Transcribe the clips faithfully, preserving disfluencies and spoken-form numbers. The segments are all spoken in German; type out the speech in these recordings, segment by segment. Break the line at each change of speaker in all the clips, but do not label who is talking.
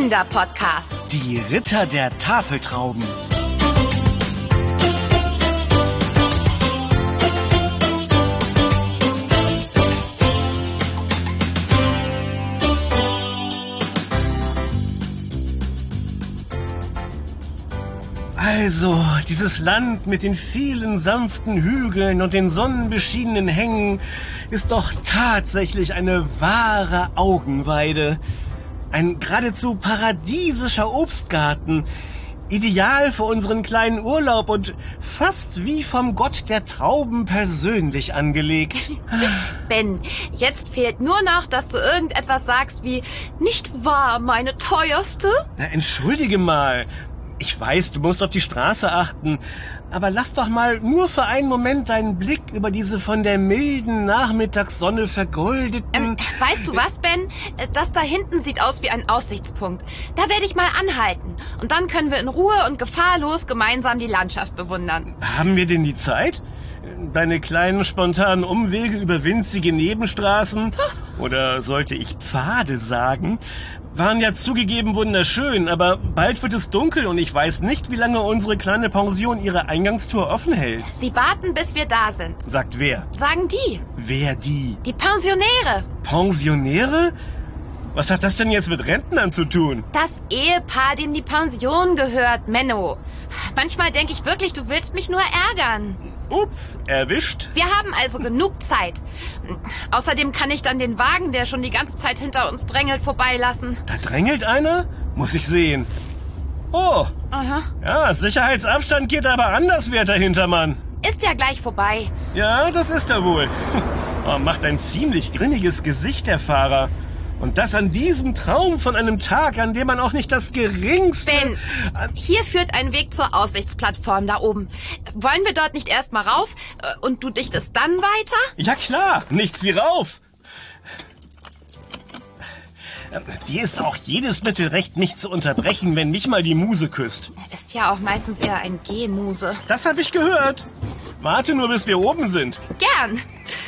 Kinderpodcast.
Die Ritter der Tafeltrauben. Also, dieses Land mit den vielen sanften Hügeln und den sonnenbeschienenen Hängen ist doch tatsächlich eine wahre Augenweide. Ein geradezu paradiesischer Obstgarten, ideal für unseren kleinen Urlaub und fast wie vom Gott der Trauben persönlich angelegt.
Ben, jetzt fehlt nur noch, dass du irgendetwas sagst wie, nicht wahr, meine teuerste?
Na, entschuldige mal. Ich weiß, du musst auf die Straße achten, aber lass doch mal nur für einen Moment deinen Blick über diese von der milden Nachmittagssonne vergoldeten...
Ähm, weißt du was, Ben? Das da hinten sieht aus wie ein Aussichtspunkt. Da werde ich mal anhalten. Und dann können wir in Ruhe und gefahrlos gemeinsam die Landschaft bewundern.
Haben wir denn die Zeit? Deine kleinen spontanen Umwege über winzige Nebenstraßen, oder sollte ich Pfade sagen, waren ja zugegeben wunderschön, aber bald wird es dunkel und ich weiß nicht, wie lange unsere kleine Pension ihre Eingangstür offen hält.
Sie warten, bis wir da sind.
Sagt wer?
Sagen die.
Wer die?
Die Pensionäre.
Pensionäre? Was hat das denn jetzt mit Rentnern zu tun?
Das Ehepaar, dem die Pension gehört, Menno. Manchmal denke ich wirklich, du willst mich nur ärgern.
Ups, erwischt.
Wir haben also genug Zeit. Außerdem kann ich dann den Wagen, der schon die ganze Zeit hinter uns drängelt, vorbeilassen.
Da drängelt einer? Muss ich sehen. Oh.
Aha.
Ja, Sicherheitsabstand geht aber anders, werter Hintermann.
Ist ja gleich vorbei.
Ja, das ist er wohl. Oh, macht ein ziemlich grinniges Gesicht, der Fahrer. Und das an diesem Traum von einem Tag, an dem man auch nicht das geringste...
Ben, hier führt ein Weg zur Aussichtsplattform da oben. Wollen wir dort nicht erst mal rauf und du dichtest dann weiter?
Ja klar, nichts wie rauf. Dir ist auch jedes Mittel recht, mich zu unterbrechen, wenn mich mal die Muse küsst.
Ist ja auch meistens eher ein Gehmuse.
Das habe ich gehört. Warte nur, bis wir oben sind.
Gern.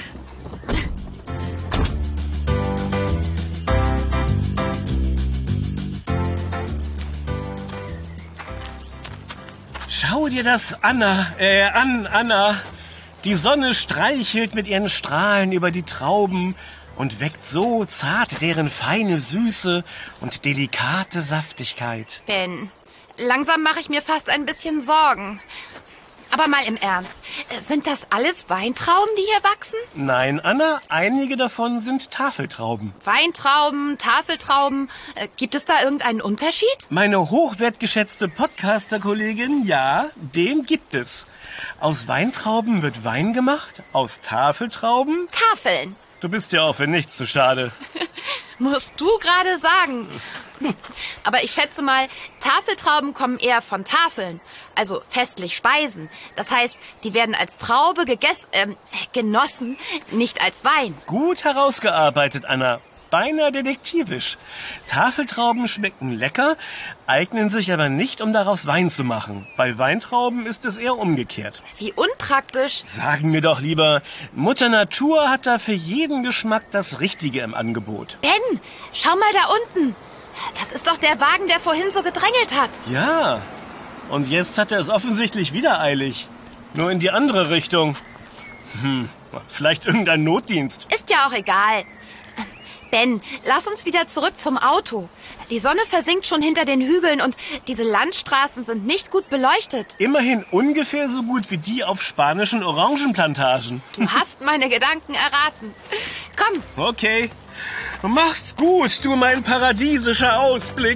Schau dir das Anna, äh, an, Anna. Die Sonne streichelt mit ihren Strahlen über die Trauben und weckt so zart deren feine Süße und delikate Saftigkeit.
Ben, langsam mache ich mir fast ein bisschen Sorgen. Aber mal im Ernst, sind das alles Weintrauben, die hier wachsen?
Nein, Anna, einige davon sind Tafeltrauben.
Weintrauben, Tafeltrauben, äh, gibt es da irgendeinen Unterschied?
Meine hochwertgeschätzte Podcaster-Kollegin, ja, den gibt es. Aus Weintrauben wird Wein gemacht, aus Tafeltrauben...
Tafeln.
Du bist ja auch für nichts zu schade.
Musst du gerade sagen. Aber ich schätze mal, Tafeltrauben kommen eher von Tafeln, also festlich Speisen. Das heißt, die werden als Traube gegessen, äh, genossen, nicht als Wein.
Gut herausgearbeitet, Anna. Beinahe detektivisch. Tafeltrauben schmecken lecker, eignen sich aber nicht, um daraus Wein zu machen. Bei Weintrauben ist es eher umgekehrt.
Wie unpraktisch.
Sagen wir doch lieber, Mutter Natur hat da für jeden Geschmack das Richtige im Angebot.
Ben, schau mal da unten. Das ist doch der Wagen, der vorhin so gedrängelt hat.
Ja, und jetzt hat er es offensichtlich wieder eilig. Nur in die andere Richtung. Hm, vielleicht irgendein Notdienst.
Ist ja auch egal. Ben, lass uns wieder zurück zum Auto. Die Sonne versinkt schon hinter den Hügeln und diese Landstraßen sind nicht gut beleuchtet.
Immerhin ungefähr so gut wie die auf spanischen Orangenplantagen.
Du hast meine Gedanken erraten. Komm.
Okay. Mach's gut, du mein paradiesischer Ausblick.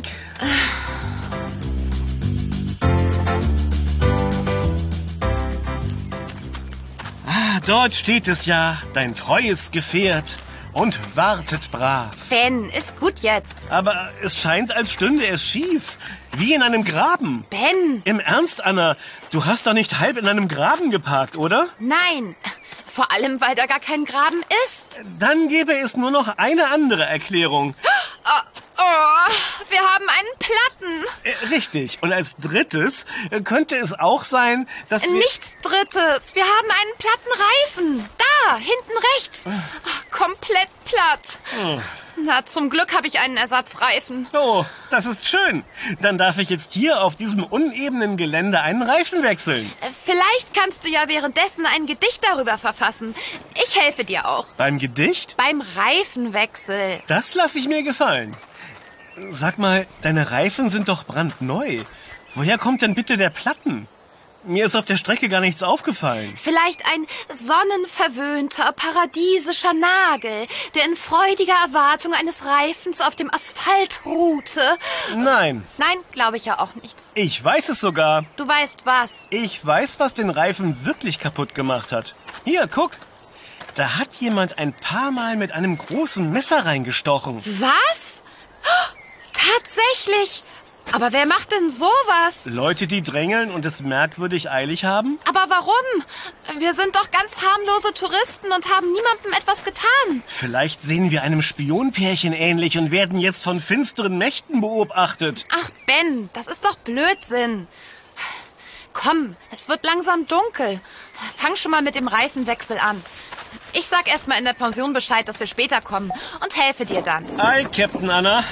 Ah, dort steht es ja, dein treues Gefährt. Und wartet brav.
Ben, ist gut jetzt.
Aber es scheint, als stünde es schief. Wie in einem Graben.
Ben.
Im Ernst, Anna, du hast doch nicht halb in einem Graben geparkt, oder?
Nein. Vor allem, weil da gar kein Graben ist.
Dann gäbe es nur noch eine andere Erklärung.
Oh, oh, wir haben einen Platten.
Äh, richtig. Und als drittes äh, könnte es auch sein, dass wir...
Nichts Drittes. Wir haben einen platten Reifen. Da, hinten rechts. Oh, komplett platt.
Oh.
Na Na, zum Glück habe ich einen Ersatzreifen.
Oh, das ist schön. Dann darf ich jetzt hier auf diesem unebenen Gelände einen Reifen wechseln.
Äh, Vielleicht kannst du ja währenddessen ein Gedicht darüber verfassen. Ich helfe dir auch.
Beim Gedicht?
Beim Reifenwechsel.
Das lasse ich mir gefallen. Sag mal, deine Reifen sind doch brandneu. Woher kommt denn bitte der Platten? Mir ist auf der Strecke gar nichts aufgefallen.
Vielleicht ein sonnenverwöhnter, paradiesischer Nagel, der in freudiger Erwartung eines Reifens auf dem Asphalt ruhte.
Nein.
Nein, glaube ich ja auch nicht.
Ich weiß es sogar.
Du weißt was.
Ich weiß, was den Reifen wirklich kaputt gemacht hat. Hier, guck. Da hat jemand ein paar Mal mit einem großen Messer reingestochen.
Was? Oh, tatsächlich. Aber wer macht denn sowas?
Leute, die drängeln und es merkwürdig eilig haben?
Aber warum? Wir sind doch ganz harmlose Touristen und haben niemandem etwas getan.
Vielleicht sehen wir einem Spionpärchen ähnlich und werden jetzt von finsteren Mächten beobachtet.
Ach, Ben, das ist doch Blödsinn. Komm, es wird langsam dunkel. Fang schon mal mit dem Reifenwechsel an. Ich sag erst mal in der Pension Bescheid, dass wir später kommen und helfe dir dann.
Hi, Captain Anna.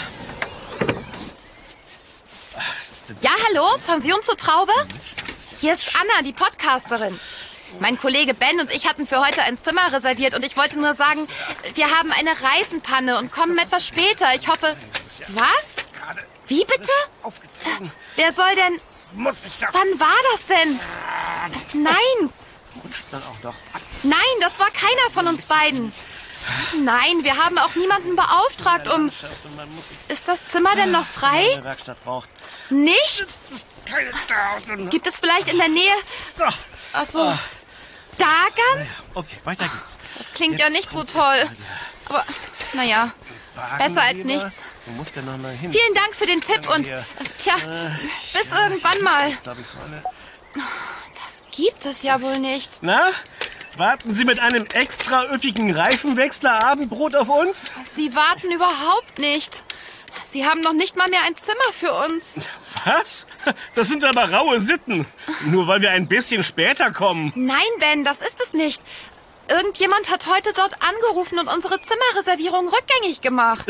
Ja, hallo, Pension zur Traube? Hier ist Anna, die Podcasterin. Mein Kollege Ben und ich hatten für heute ein Zimmer reserviert und ich wollte nur sagen, wir haben eine Reifenpanne und kommen etwas später. Ich hoffe... Was? Wie bitte? Wer soll denn... Wann war das denn? Nein. Nein, das war keiner von uns beiden. Nein, wir haben auch niemanden beauftragt, um... Ist das Zimmer denn noch frei? Nichts? Gibt es vielleicht in der Nähe... Ach so. Da ganz?
Okay, weiter geht's.
Das klingt ja nicht so toll. Aber, naja, besser als nichts.
Du musst ja noch mal hin.
Vielen Dank für den Tipp und, tja, bis irgendwann mal. Das gibt es ja wohl nicht.
Na? Warten Sie mit einem extra üppigen Reifenwechsler Abendbrot auf uns?
Sie warten überhaupt nicht. Sie haben noch nicht mal mehr ein Zimmer für uns.
Was? Das sind aber raue Sitten. Nur weil wir ein bisschen später kommen.
Nein, Ben, das ist es nicht. Irgendjemand hat heute dort angerufen und unsere Zimmerreservierung rückgängig gemacht.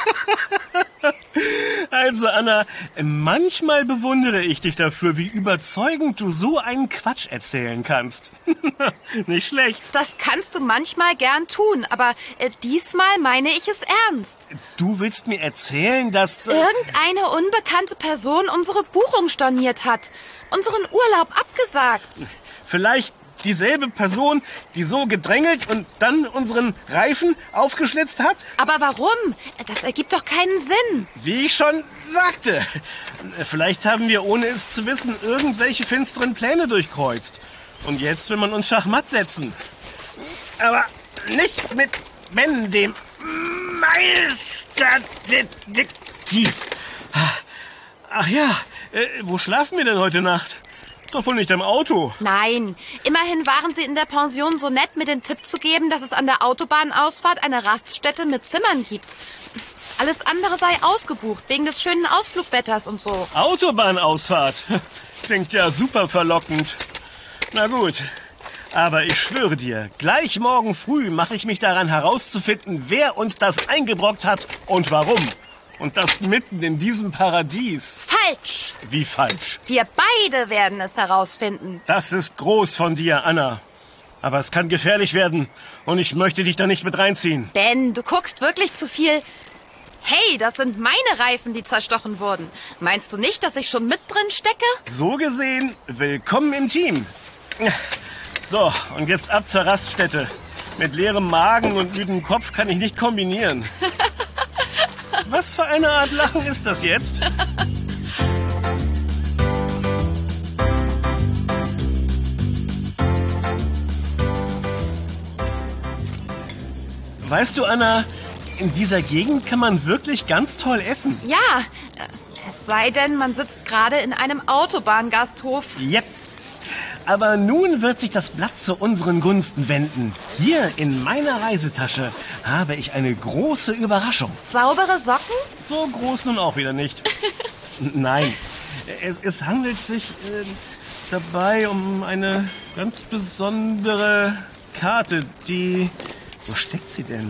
Also, Anna, manchmal bewundere ich dich dafür, wie überzeugend du so einen Quatsch erzählen kannst. Nicht schlecht.
Das kannst du manchmal gern tun, aber äh, diesmal meine ich es ernst.
Du willst mir erzählen, dass... Äh,
Irgendeine unbekannte Person unsere Buchung storniert hat. Unseren Urlaub abgesagt.
Vielleicht dieselbe Person, die so gedrängelt und dann unseren Reifen aufgeschlitzt hat?
Aber warum? Das ergibt doch keinen Sinn.
Wie ich schon sagte. Vielleicht haben wir, ohne es zu wissen, irgendwelche finsteren Pläne durchkreuzt. Und jetzt will man uns Schachmatt setzen. Aber nicht mit Ben, dem Meisterdetektiv. Ach ja, äh, wo schlafen wir denn heute Nacht? Doch wohl nicht im Auto.
Nein, immerhin waren Sie in der Pension so nett, mir den Tipp zu geben, dass es an der Autobahnausfahrt eine Raststätte mit Zimmern gibt. Alles andere sei ausgebucht, wegen des schönen Ausflugwetters und so.
Autobahnausfahrt? Klingt ja super verlockend. Na gut, aber ich schwöre dir, gleich morgen früh mache ich mich daran herauszufinden, wer uns das eingebrockt hat und warum. Und das mitten in diesem Paradies.
Falsch.
Wie falsch?
Wir beide werden es herausfinden.
Das ist groß von dir, Anna. Aber es kann gefährlich werden. Und ich möchte dich da nicht mit reinziehen.
Ben, du guckst wirklich zu viel. Hey, das sind meine Reifen, die zerstochen wurden. Meinst du nicht, dass ich schon mit drin stecke?
So gesehen, willkommen im Team. So, und jetzt ab zur Raststätte. Mit leerem Magen und müdem Kopf kann ich nicht kombinieren. Was für eine Art Lachen ist das jetzt? Weißt du, Anna, in dieser Gegend kann man wirklich ganz toll essen.
Ja, es sei denn, man sitzt gerade in einem Autobahngasthof.
Yep. Aber nun wird sich das Blatt zu unseren Gunsten wenden. Hier in meiner Reisetasche habe ich eine große Überraschung.
Saubere Socken?
So groß nun auch wieder nicht. Nein, es, es handelt sich äh, dabei um eine ganz besondere Karte, die... Wo steckt sie denn?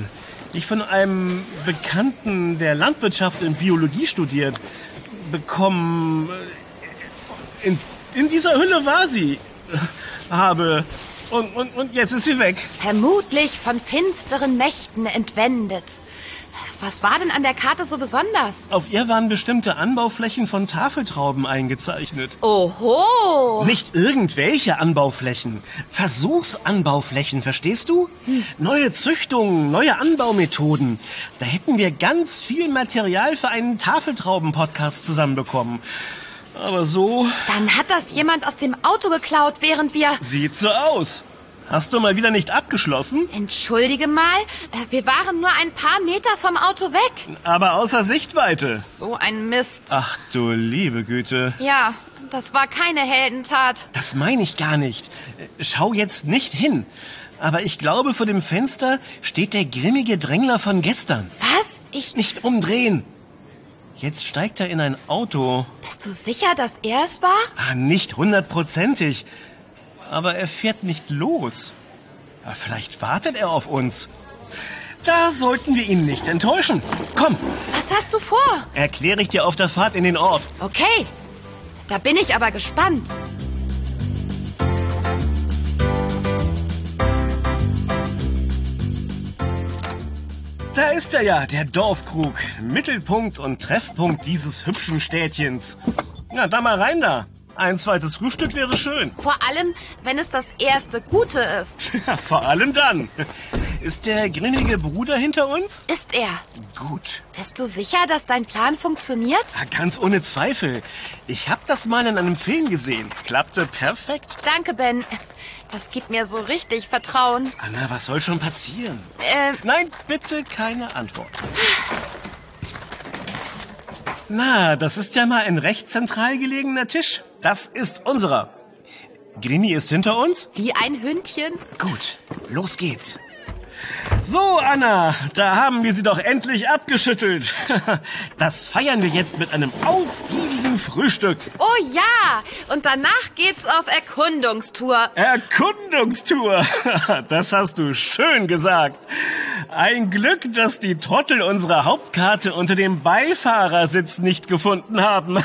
ich von einem Bekannten, der Landwirtschaft und Biologie studiert, bekommen. In, in dieser Hülle war sie. Habe. Und, und, und jetzt ist sie weg.
Vermutlich von finsteren Mächten entwendet. Was war denn an der Karte so besonders?
Auf ihr waren bestimmte Anbauflächen von Tafeltrauben eingezeichnet.
Oho!
Nicht irgendwelche Anbauflächen. Versuchsanbauflächen, verstehst du? Hm. Neue Züchtungen, neue Anbaumethoden. Da hätten wir ganz viel Material für einen Tafeltrauben-Podcast zusammenbekommen. Aber so...
Dann hat das jemand aus dem Auto geklaut, während wir...
Sieht so aus. Hast du mal wieder nicht abgeschlossen?
Entschuldige mal, wir waren nur ein paar Meter vom Auto weg.
Aber außer Sichtweite.
So ein Mist.
Ach du liebe Güte.
Ja, das war keine Heldentat.
Das meine ich gar nicht. Schau jetzt nicht hin. Aber ich glaube, vor dem Fenster steht der grimmige Drängler von gestern.
Was? Ich...
Nicht umdrehen. Jetzt steigt er in ein Auto.
Bist du sicher, dass er es war?
Ah, nicht hundertprozentig. Aber er fährt nicht los. Ja, vielleicht wartet er auf uns. Da sollten wir ihn nicht enttäuschen. Komm.
Was hast du vor?
Erkläre ich dir auf der Fahrt in den Ort.
Okay. Da bin ich aber gespannt.
Da ist er ja, der Dorfkrug. Mittelpunkt und Treffpunkt dieses hübschen Städtchens. Na, da mal rein da. Ein zweites Frühstück wäre schön.
Vor allem, wenn es das erste Gute ist.
Ja, vor allem dann. Ist der grimmige Bruder hinter uns?
Ist er.
Gut.
Bist du sicher, dass dein Plan funktioniert?
Ja, ganz ohne Zweifel. Ich habe das mal in einem Film gesehen. Klappte perfekt.
Danke, Ben. Das gibt mir so richtig Vertrauen.
Anna, was soll schon passieren?
Äh...
Nein, bitte keine Antwort. Na, das ist ja mal ein recht zentral gelegener Tisch. Das ist unserer. Grimmi ist hinter uns?
Wie ein Hündchen.
Gut, los geht's. So, Anna, da haben wir sie doch endlich abgeschüttelt. Das feiern wir jetzt mit einem ausgiebigen Frühstück.
Oh ja, und danach geht's auf Erkundungstour.
Erkundungstour, das hast du schön gesagt. Ein Glück, dass die Trottel unsere Hauptkarte unter dem Beifahrersitz nicht gefunden haben.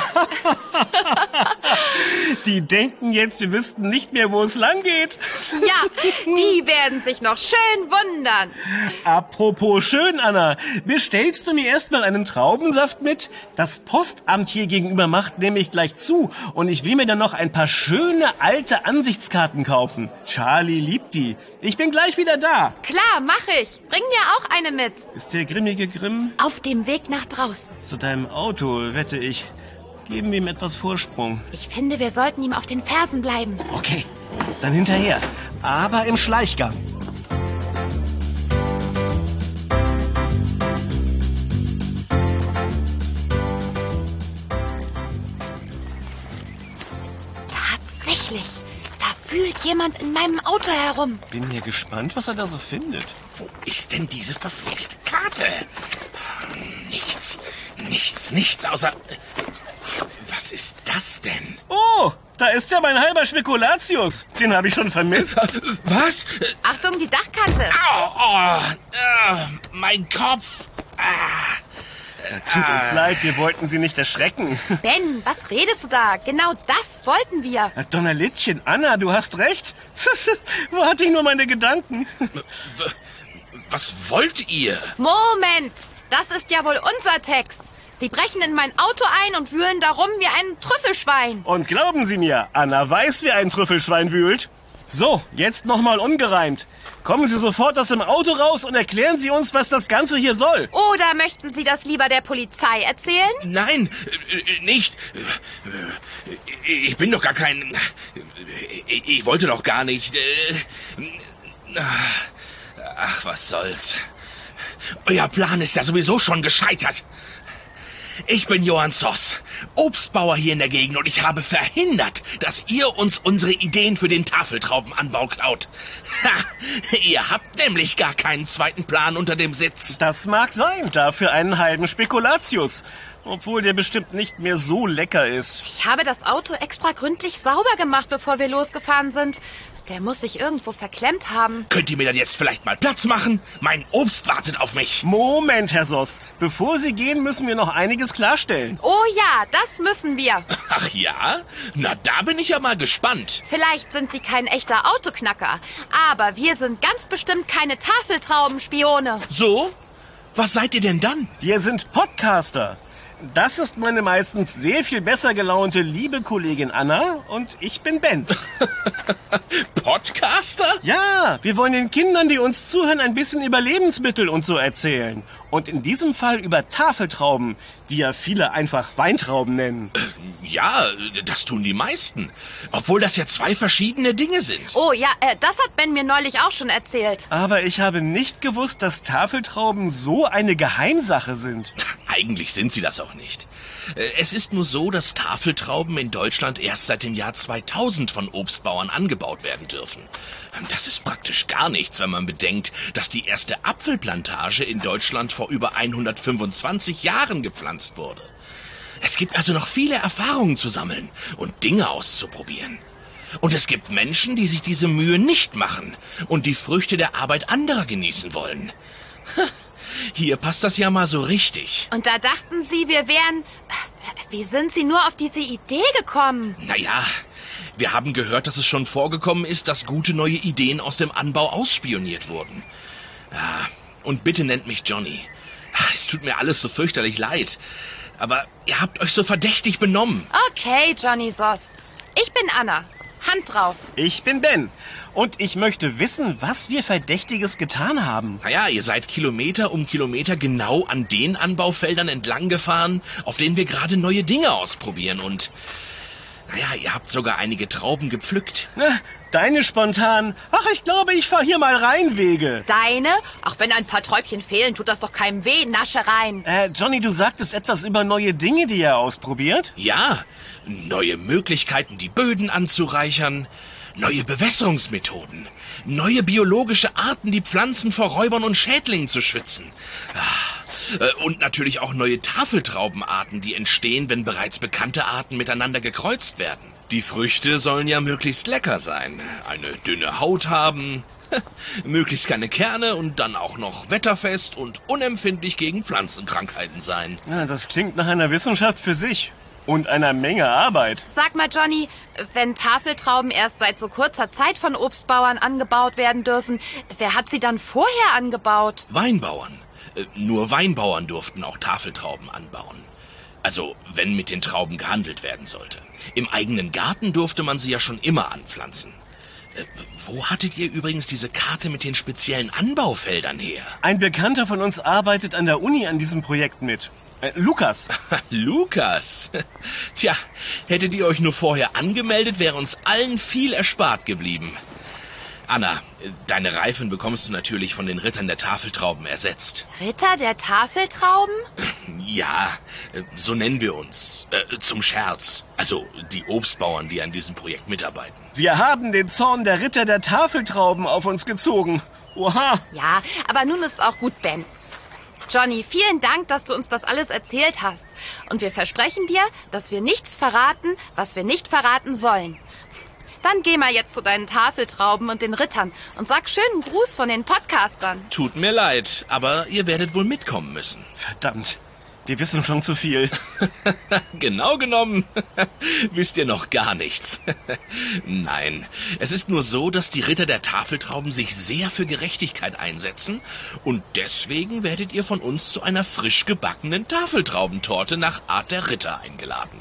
Die denken jetzt, wir wüssten nicht mehr, wo es lang geht.
Ja, die werden sich noch schön wundern.
Apropos schön, Anna, bestellst du mir erstmal einen Traubensaft mit? Das Postamt hier gegenüber macht nämlich gleich zu und ich will mir dann noch ein paar schöne alte Ansichtskarten kaufen. Charlie liebt die. Ich bin gleich wieder da.
Klar, mach ich. Bring dir auch eine mit.
Ist der grimmige Grimm?
Auf dem Weg nach draußen.
Zu deinem Auto, wette ich. Geben wir ihm etwas Vorsprung.
Ich finde, wir sollten ihm auf den Fersen bleiben.
Okay, dann hinterher. Aber im Schleichgang.
Tatsächlich. Da fühlt jemand in meinem Auto herum.
Bin mir gespannt, was er da so findet.
Wo ist denn diese verflixte Karte? Nichts, nichts, nichts außer... Was ist das denn?
Oh, da ist ja mein halber Spekulatius. Den habe ich schon vermisst.
Was?
Achtung, die Dachkante.
Au, oh, oh, mein Kopf. Ah.
Tut uns leid, wir wollten Sie nicht erschrecken.
Ben, was redest du da? Genau das wollten wir.
Donnerlittchen, Anna, du hast recht. Wo hatte ich nur meine Gedanken?
Was wollt ihr?
Moment, das ist ja wohl unser Text. Sie brechen in mein Auto ein und wühlen darum wie ein Trüffelschwein.
Und glauben Sie mir, Anna weiß, wie ein Trüffelschwein wühlt. So, jetzt nochmal ungereimt. Kommen Sie sofort aus dem Auto raus und erklären Sie uns, was das Ganze hier soll.
Oder möchten Sie das lieber der Polizei erzählen?
Nein, nicht. Ich bin doch gar kein... Ich wollte doch gar nicht... Ach, was soll's. Euer Plan ist ja sowieso schon gescheitert. Ich bin Johann Zoss, Obstbauer hier in der Gegend und ich habe verhindert, dass ihr uns unsere Ideen für den Tafeltraubenanbau klaut. Ha, ihr habt nämlich gar keinen zweiten Plan unter dem Sitz.
Das mag sein, dafür einen halben Spekulatius. Obwohl der bestimmt nicht mehr so lecker ist.
Ich habe das Auto extra gründlich sauber gemacht, bevor wir losgefahren sind. Der muss sich irgendwo verklemmt haben.
Könnt ihr mir dann jetzt vielleicht mal Platz machen? Mein Obst wartet auf mich.
Moment, Herr Soss. Bevor Sie gehen, müssen wir noch einiges klarstellen.
Oh ja, das müssen wir.
Ach ja? Na, da bin ich ja mal gespannt.
Vielleicht sind Sie kein echter Autoknacker, aber wir sind ganz bestimmt keine Tafeltraubenspione.
So? Was seid ihr denn dann?
Wir sind Podcaster. Das ist meine meistens sehr viel besser gelaunte liebe Kollegin Anna und ich bin Ben.
Podcaster?
Ja, wir wollen den Kindern, die uns zuhören, ein bisschen über Lebensmittel und so erzählen. Und in diesem Fall über Tafeltrauben, die ja viele einfach Weintrauben nennen.
Ja, das tun die meisten. Obwohl das ja zwei verschiedene Dinge sind.
Oh ja, äh, das hat Ben mir neulich auch schon erzählt.
Aber ich habe nicht gewusst, dass Tafeltrauben so eine Geheimsache sind.
Eigentlich sind sie das auch nicht. Es ist nur so, dass Tafeltrauben in Deutschland erst seit dem Jahr zweitausend von Obstbauern angebaut werden dürfen. Das ist praktisch gar nichts, wenn man bedenkt, dass die erste Apfelplantage in Deutschland vor über hundertfünfundzwanzig Jahren gepflanzt wurde. Es gibt also noch viele Erfahrungen zu sammeln und Dinge auszuprobieren. Und es gibt Menschen, die sich diese Mühe nicht machen und die Früchte der Arbeit anderer genießen wollen. Hier passt das ja mal so richtig.
Und da dachten Sie, wir wären... Wie sind Sie nur auf diese Idee gekommen?
Naja, wir haben gehört, dass es schon vorgekommen ist, dass gute neue Ideen aus dem Anbau ausspioniert wurden. Ja, und bitte nennt mich Johnny. Es tut mir alles so fürchterlich leid. Aber ihr habt euch so verdächtig benommen.
Okay, Johnny Soss. Ich bin Anna. Hand drauf.
Ich bin Ben. Und ich möchte wissen, was wir Verdächtiges getan haben.
Naja, ihr seid Kilometer um Kilometer genau an den Anbaufeldern entlang gefahren, auf denen wir gerade neue Dinge ausprobieren. Und, naja, ihr habt sogar einige Trauben gepflückt.
Na, deine spontan. Ach, ich glaube, ich fahr hier mal rein, Wege.
Deine? Auch wenn ein paar Träubchen fehlen, tut das doch keinem weh. Nasche rein.
Äh, Johnny, du sagtest etwas über neue Dinge, die ihr ausprobiert?
Ja, neue Möglichkeiten, die Böden anzureichern. Neue Bewässerungsmethoden, neue biologische Arten, die Pflanzen vor Räubern und Schädlingen zu schützen. Und natürlich auch neue Tafeltraubenarten, die entstehen, wenn bereits bekannte Arten miteinander gekreuzt werden. Die Früchte sollen ja möglichst lecker sein, eine dünne Haut haben, möglichst keine Kerne und dann auch noch wetterfest und unempfindlich gegen Pflanzenkrankheiten sein.
Ja, das klingt nach einer Wissenschaft für sich. Und einer Menge Arbeit.
Sag mal, Johnny, wenn Tafeltrauben erst seit so kurzer Zeit von Obstbauern angebaut werden dürfen, wer hat sie dann vorher angebaut?
Weinbauern. Äh, nur Weinbauern durften auch Tafeltrauben anbauen. Also, wenn mit den Trauben gehandelt werden sollte. Im eigenen Garten durfte man sie ja schon immer anpflanzen. Äh, wo hattet ihr übrigens diese Karte mit den speziellen Anbaufeldern her?
Ein Bekannter von uns arbeitet an der Uni an diesem Projekt mit. Äh, Lukas.
Lukas? Tja, hättet ihr euch nur vorher angemeldet, wäre uns allen viel erspart geblieben. Anna, deine Reifen bekommst du natürlich von den Rittern der Tafeltrauben ersetzt.
Ritter der Tafeltrauben?
Ja, so nennen wir uns. Äh, zum Scherz. Also die Obstbauern, die an diesem Projekt mitarbeiten.
Wir haben den Zorn der Ritter der Tafeltrauben auf uns gezogen. Oha.
Ja, aber nun ist auch gut, Ben. Johnny, vielen Dank, dass du uns das alles erzählt hast. Und wir versprechen dir, dass wir nichts verraten, was wir nicht verraten sollen. Dann geh mal jetzt zu deinen Tafeltrauben und den Rittern und sag schönen Gruß von den Podcastern.
Tut mir leid, aber ihr werdet wohl mitkommen müssen.
Verdammt, wir wissen schon zu viel.
Genau genommen wisst ihr noch gar nichts. Nein, es ist nur so, dass die Ritter der Tafeltrauben sich sehr für Gerechtigkeit einsetzen und deswegen werdet ihr von uns zu einer frisch gebackenen Tafeltraubentorte nach Art der Ritter eingeladen.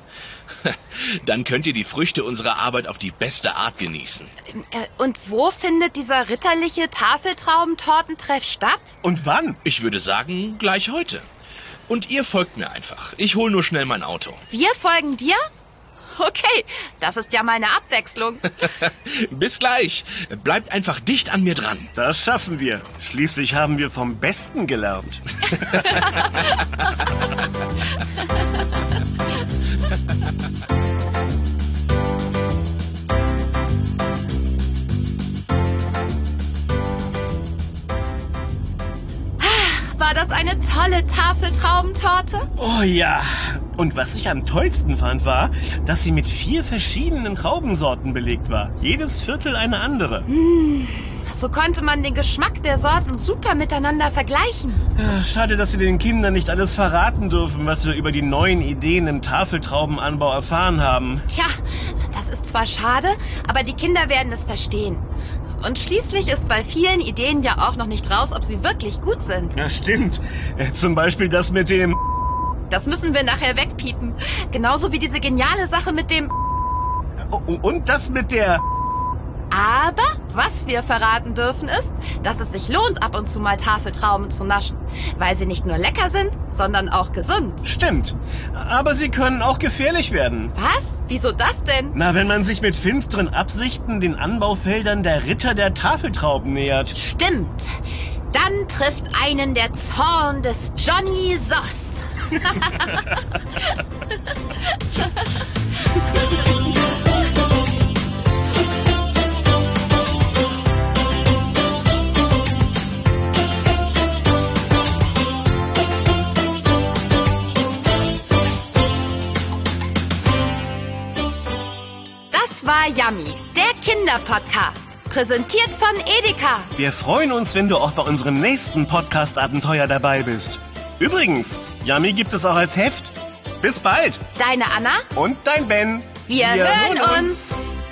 Dann könnt ihr die Früchte unserer Arbeit auf die beste Art genießen.
Und wo findet dieser ritterliche Tafeltraubentortentreff statt?
Und wann?
Ich würde sagen, gleich heute. Und ihr folgt mir einfach. Ich hole nur schnell mein Auto.
Wir folgen dir? Okay, das ist ja mal eine Abwechslung.
Bis gleich. Bleibt einfach dicht an mir dran.
Das schaffen wir. Schließlich haben wir vom Besten gelernt.
war das eine tolle Tafeltraubentorte?
Oh ja. Und was ich am tollsten fand, war, dass sie mit vier verschiedenen Traubensorten belegt war. Jedes Viertel eine andere.
Hm, so konnte man den Geschmack der Sorten super miteinander vergleichen.
Ja, schade, dass wir den Kindern nicht alles verraten dürfen, was wir über die neuen Ideen im Tafeltraubenanbau erfahren haben.
Tja, das ist zwar schade, aber die Kinder werden es verstehen. Und schließlich ist bei vielen Ideen ja auch noch nicht raus, ob sie wirklich gut sind.
Ja, stimmt. Äh, zum Beispiel das mit dem...
Das müssen wir nachher wegpiepen. Genauso wie diese geniale Sache mit dem...
Und das mit der...
Aber was wir verraten dürfen ist, dass es sich lohnt, ab und zu mal Tafeltrauben zu naschen. Weil sie nicht nur lecker sind, sondern auch gesund.
Stimmt. Aber sie können auch gefährlich werden.
Was? Wieso das denn?
Na, wenn man sich mit finsteren Absichten den Anbaufeldern der Ritter der Tafeltrauben nähert.
Stimmt. Dann trifft einen der Zorn des Johnny Soss. Das war Yummy, der Kinderpodcast. Präsentiert von Edeka.
Wir freuen uns, wenn du auch bei unserem nächsten Podcast-Abenteuer dabei bist. Übrigens, Yummy gibt es auch als Heft. Bis bald.
Deine Anna
und dein Ben.
Wir, Wir hören uns. uns.